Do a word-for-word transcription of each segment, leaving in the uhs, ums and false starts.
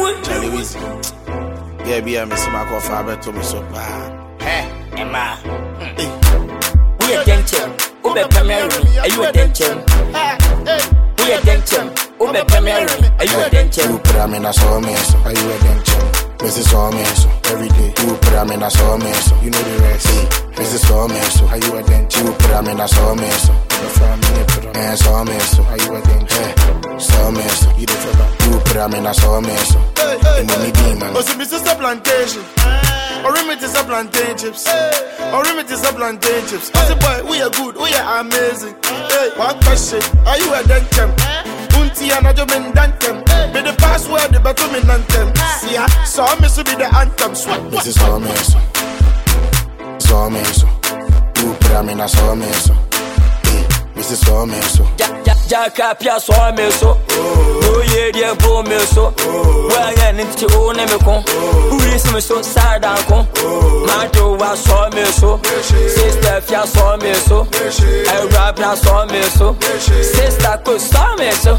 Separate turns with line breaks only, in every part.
Charlie Weezy. Yeah, be a missing my coffee. I bet to me so bad.
Hey, Emma. We are dancing. Ube Premier. Are you a dancing? We are dancing. Ube Premier. Are you a dancing?
You put them in a saw me, so are you a dancing? Missus Sawmill, every day. You put them in a sawmill, so you know the rest. Missus Sawmill, so are you a dent? You put them in a sawmill, so the family put them in a sawmill, so are you a dent? Sawmill, so you the fella. You put them in a sawmill, so the money demon.
Oh, so Missus a plantation. Or remit is a plantain chips. Or remit is a plantain chips. I say, boy, we are good, we are amazing. Hey, one question, are you a dent? Unti and a jomin dantem. Be the password, the batumin dantem. See ya, saw me to be the anthem.
Missus Sawmill, so Sawmill, so you put them in a sawmill, so Missus Sawmill, so
Jacapia Sawmill, so oh yeah, dear Bo Mill, so well, yeah, into own Emicon. Who is me so sad, uncle? Mato was Sawmill, so Sister Fia Sawmill, so I rap now Sawmill, so Sister could Sawmill, so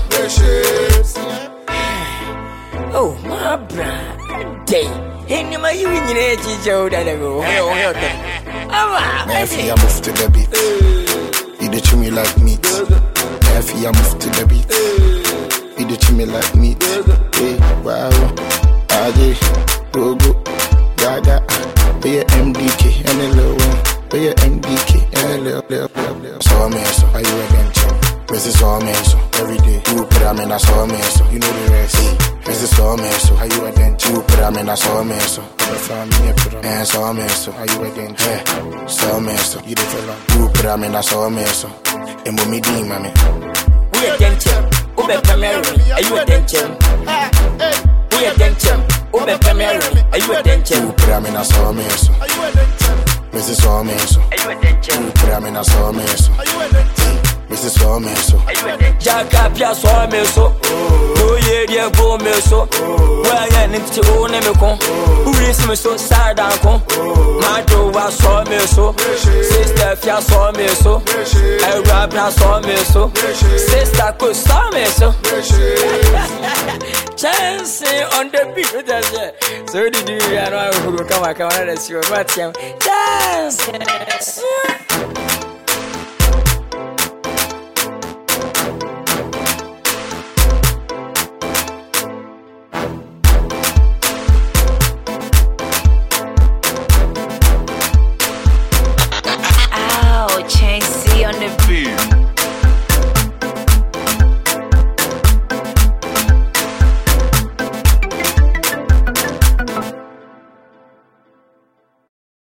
oh, my brother, day. Any my you in your age, Joe, that I go.
If you move to the beat, you do to me like meat. If you move to the beat, you do to me like meat. Hey, wow, Adi, go go, Gaga, be a M D K and a little one, be a M D K and a little, little, little. Sawmill, so are you again? Missus Sawmill, so every day. You put them in a sawmill, so you know the rest. Missus Sawmill, so are you a dent? You put them in a sawmill, so the family put them in a sawmill, so are you a dent? Hey, sawmill, so you the fella. You put them in a sawmill, so and what me do, mommy?
We are dancing. Ube Premier. Are you a dancing? We are dancing. Ube Premier. Are you a dancing?
You put them in a sawmill, so
Are you a dent?
Missus Sawmill, so
Are you a dancing?
you put them in a sawmill, so
Are you a dent?
Missus Sawmill, so
Jacapia Sawmill, so oh yeah, dear Bo Mill, so well, yeah, into own Emicon. Who is me so sad, uncle? Mato was Sawmill, so Sister Fia Sawmill, so I rap now Sawmill, so Sister could Sawmill, so Chance on the beat, that's it. So did you, I know who come, I come on, that's your Chance.